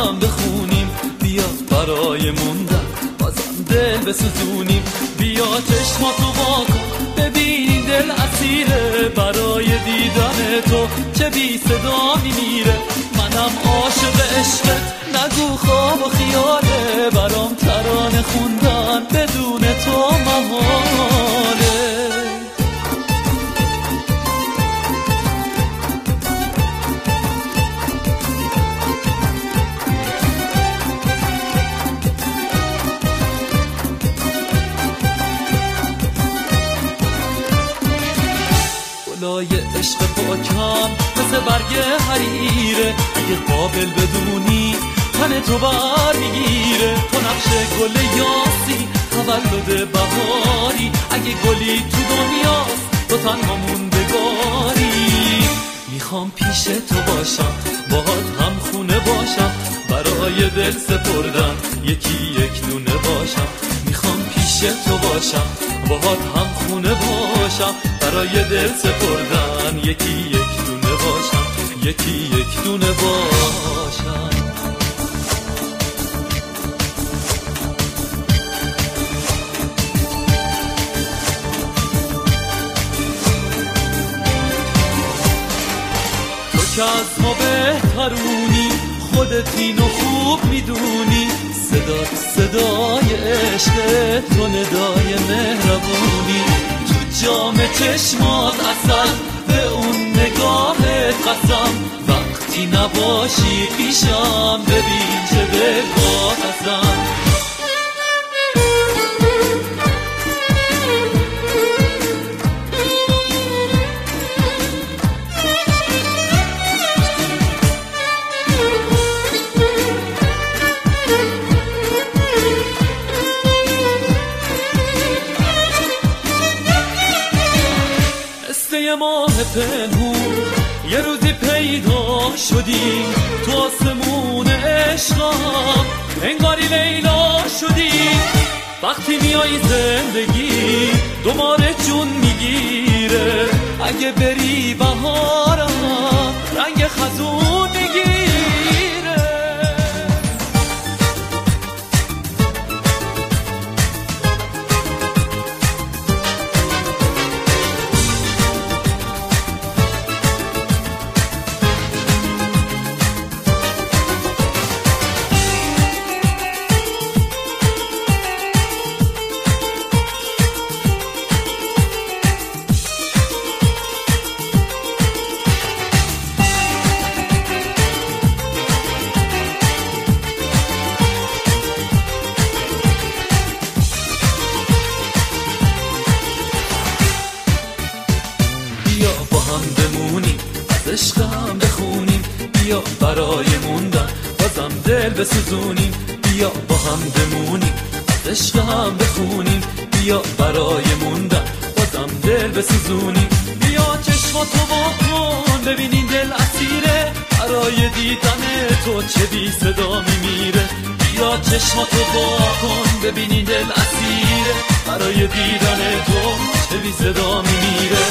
هم بخونیم، بیا برای موندن بازم دل بسوزونیم. بیا چشماتو وا کن ببین دل اسیره، برای دیدن تو چه بی صدا میمیره. منم عاشق عشقت نگو خواب و خیاله، برام ترانه خوندن بدون تو محاله. گلای عشق پاکم مثل برگ حریره، اگه قابل بدونی تن تو بر میگیره. تو نقش گل یاسی تولد بهاری، اگه گلی تو دنیاست تو تنها موندگاری. میخوام پیش تو باشم باهات هم خونه باشم، برای دل سپردن یکی یک دونه باشم. میخوام پیش تو باشم باهات هم خونه باشم، برای دل سپردن یکی یک دونه باشم، یکی یک دونه باشم. تو که از ما بهترونی، خودت اینو خوب میدونی. صدای عشق تو ندای مهربونی، تو جام چشمات اصل به اون نگاهت قسم. وقتی نباشی پیشم ببین چه بگاه هستم. یه ماه پنهون یه روزی پیدا شدی، تو آسمون عشقم انگاری لیلا شدی. وقتی میای زندگی دوباره جون میگیره، اگه بری بهارم رنگ خزون میگیره. بیا با هم بمونیم از عشقم بخونیم، بیا برای موندن بازم دل بسوزونیم. بیا با هم بمونیم از عشقم بخونیم، بیا برای موندن بازم دل بسوزونیم. بیا چشماتو وا کن ببینین دل اسیره، برای دیدن تو چه بی صدا میمیره. بیا چشماتو وا کن ببینین دل اسیره، برای دیدن تو چه بی صدا میمیره.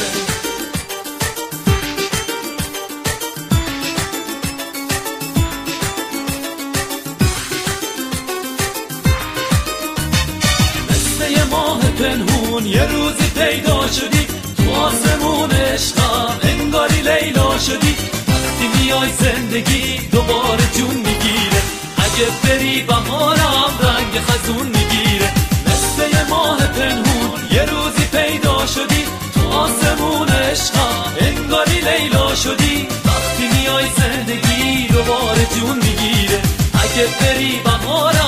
یه ماه پنهون یه روزی پیدا شدی، تو آسمون عشقم انگاری لیلا شدی. وقتی میای زندگی دوباره جون میگیره، اگه بری بهارم رنگ خزون میگیره. مثل یه ماه پنهون یه روزی پیدا شدی، تو آسمون عشقم انگاری لیلا شدی. وقتی میای زندگی دوباره جون میگیره، اگه بری بهارم